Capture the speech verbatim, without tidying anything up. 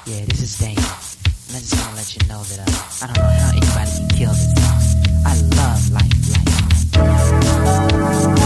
Yeah, this is Dane. And I just want to let you know that uh, I don't know how anybody can kill this song. I love life, life, life.